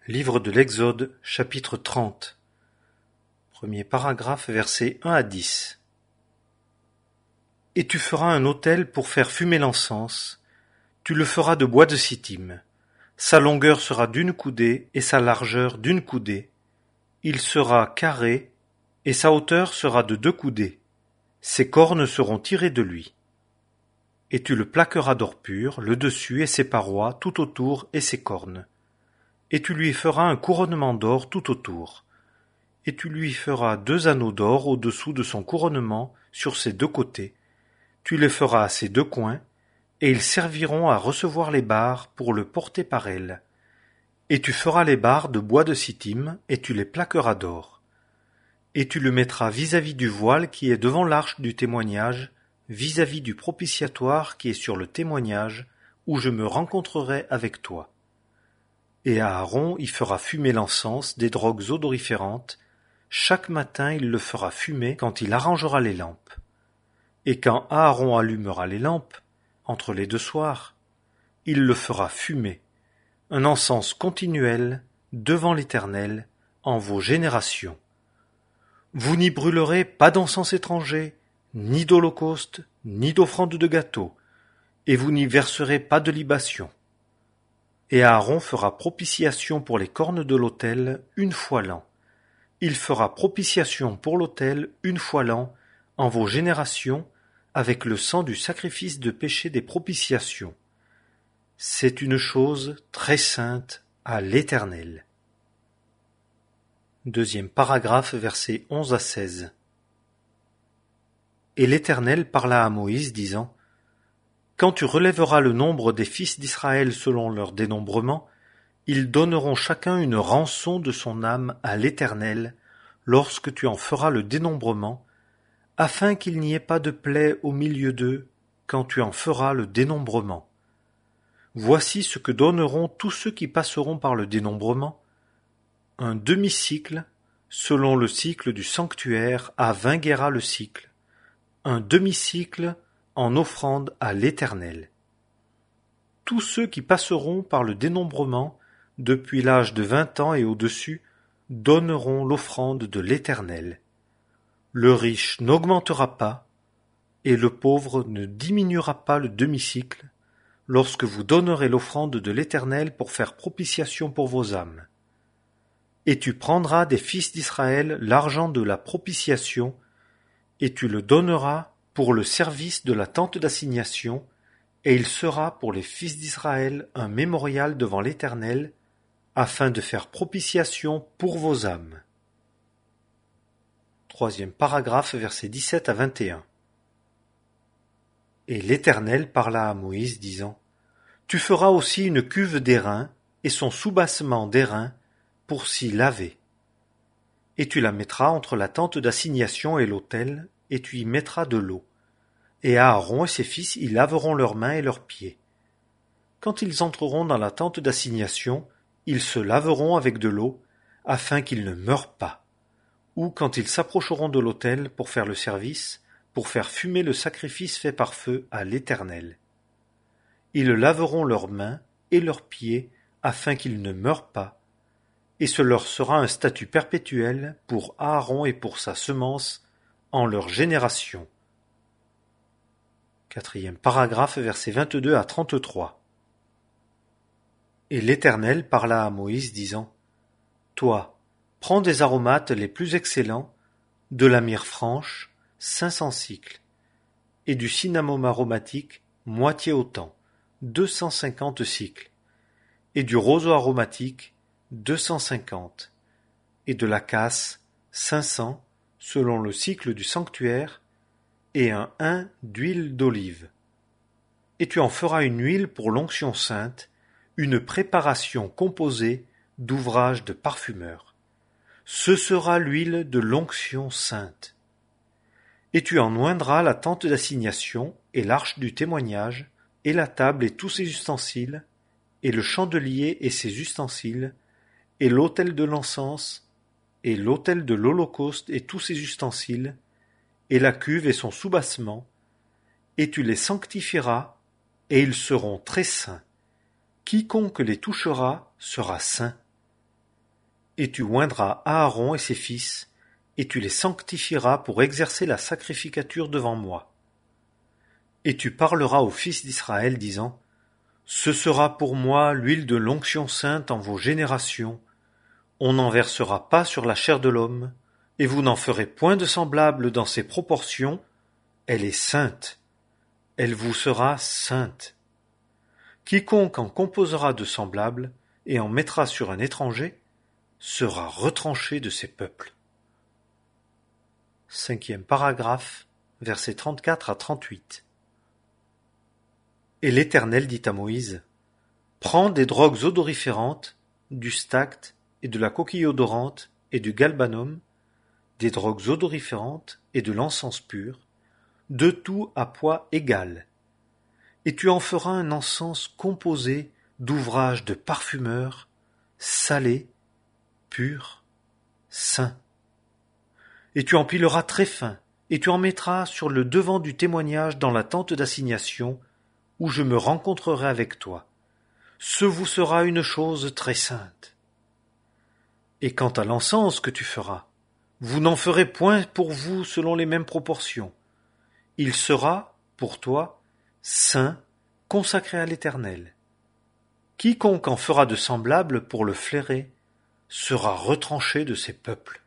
Livre de l'Exode, chapitre 30. Premier paragraphe, versets 1 à 10. Et tu feras un autel pour faire fumer l'encens. Tu le feras de bois de sittim. Sa longueur sera d'une coudée et sa largeur d'une coudée. Il sera carré et sa hauteur sera de 2 coudées. Ses cornes seront tirées de lui. Et tu le plaqueras d'or pur, le dessus et ses parois, tout autour et ses cornes. Et tu lui feras un couronnement d'or tout autour. Et tu lui feras 2 anneaux d'or au-dessous de son couronnement sur ses 2 côtés. Tu les feras à ses 2 coins, et ils serviront à recevoir les barres pour le porter par elles. Et tu feras les barres de bois de sittim, et tu les plaqueras d'or. Et tu le mettras vis-à-vis du voile qui est devant l'arche du témoignage, vis-à-vis du propitiatoire qui est sur le témoignage, où je me rencontrerai avec toi. Et Aaron y fera fumer l'encens des drogues odoriférantes. Chaque matin il le fera fumer quand il arrangera les lampes. Et quand Aaron allumera les lampes, entre les 2 soirs, il le fera fumer, un encens continuel devant l'Éternel en vos générations. Vous n'y brûlerez pas d'encens étranger, ni d'holocauste, ni d'offrande de gâteau, et vous n'y verserez pas de libation. Et Aaron fera propitiation pour les cornes de l'autel 1 fois l'an. Il fera propitiation pour l'autel 1 fois l'an en vos générations avec le sang du sacrifice de péché des propitiations. C'est une chose très sainte à l'Éternel. Deuxième paragraphe, versets 11 à 16. Et l'Éternel parla à Moïse, disant : Quand tu relèveras le nombre des fils d'Israël selon leur dénombrement, ils donneront chacun une rançon de son âme à l'Éternel lorsque tu en feras le dénombrement, afin qu'il n'y ait pas de plaie au milieu d'eux quand tu en feras le dénombrement. Voici ce que donneront tous ceux qui passeront par le dénombrement : un demi-cycle, selon le cycle du sanctuaire, à 20 guéras le cycle, un demi-cycle en offrande à l'Éternel. Tous ceux qui passeront par le dénombrement, depuis l'âge de 20 ans et au-dessus, donneront l'offrande de l'Éternel. Le riche n'augmentera pas, et le pauvre ne diminuera pas le demi-cycle, lorsque vous donnerez l'offrande de l'Éternel pour faire propitiation pour vos âmes. Et tu prendras des fils d'Israël l'argent de la propitiation, et tu le donneras pour le service de la tente d'assignation, et il sera pour les fils d'Israël un mémorial devant l'Éternel, afin de faire propitiation pour vos âmes. Troisième paragraphe, versets 17 à 21. Et l'Éternel parla à Moïse, disant : Tu feras aussi une cuve d'airain, et son soubassement d'airain, pour s'y laver. Et tu la mettras entre la tente d'assignation et l'autel, et tu y mettras de l'eau. Et Aaron et ses fils y laveront leurs mains et leurs pieds. Quand ils entreront dans la tente d'assignation, ils se laveront avec de l'eau, afin qu'ils ne meurent pas. Ou quand ils s'approcheront de l'autel pour faire le service, pour faire fumer le sacrifice fait par feu à l'Éternel. Ils laveront leurs mains et leurs pieds, afin qu'ils ne meurent pas, et ce leur sera un statut perpétuel pour Aaron et pour sa semence en leur génération. Quatrième paragraphe, versets 22 à 33. Et l'Éternel parla à Moïse, disant : Toi, prends des aromates les plus excellents, de la myrrhe franche, 500 cycles, et du cinnamome aromatique, moitié autant, 250 cycles, et du roseau aromatique, 250, et de la casse, 500, selon le cycle du sanctuaire, et un hin d'huile d'olive. Et tu en feras une huile pour l'onction sainte, une préparation composée d'ouvrages de parfumeur. Ce sera l'huile de l'onction sainte. Et tu en oindras la tente d'assignation, et l'arche du témoignage, et la table et tous ses ustensiles, et le chandelier et ses ustensiles, et l'autel de l'encens, et l'autel de l'holocauste et tous ses ustensiles, et la cuve et son soubassement, et tu les sanctifieras, et ils seront très saints. Quiconque les touchera sera saint. Et tu oindras Aaron et ses fils, et tu les sanctifieras pour exercer la sacrificature devant moi. Et tu parleras aux fils d'Israël, disant, Ce sera pour moi l'huile de l'onction sainte en vos générations. On n'en versera pas sur la chair de l'homme, et vous n'en ferez point de semblable dans ses proportions. Elle est sainte. Elle vous sera sainte. Quiconque en composera de semblable et en mettra sur un étranger sera retranché de ses peuples. 5e paragraphe, versets 34 à 38. Et l'Éternel dit à Moïse, Prends des drogues odoriférantes, du stacte et de la coquille odorante et du galbanum, des drogues odoriférantes et de l'encens pur, de tout à poids égal. Et tu en feras un encens composé d'ouvrages de parfumeurs, salé, pur, saint. Et tu empileras très fin, et tu en mettras sur le devant du témoignage dans la tente d'assignation, où je me rencontrerai avec toi. Ce vous sera une chose très sainte. Et quant à l'encens que tu feras, vous n'en ferez point pour vous selon les mêmes proportions. Il sera, pour toi, saint, consacré à l'Éternel. Quiconque en fera de semblable pour le flairer sera retranché de ses peuples.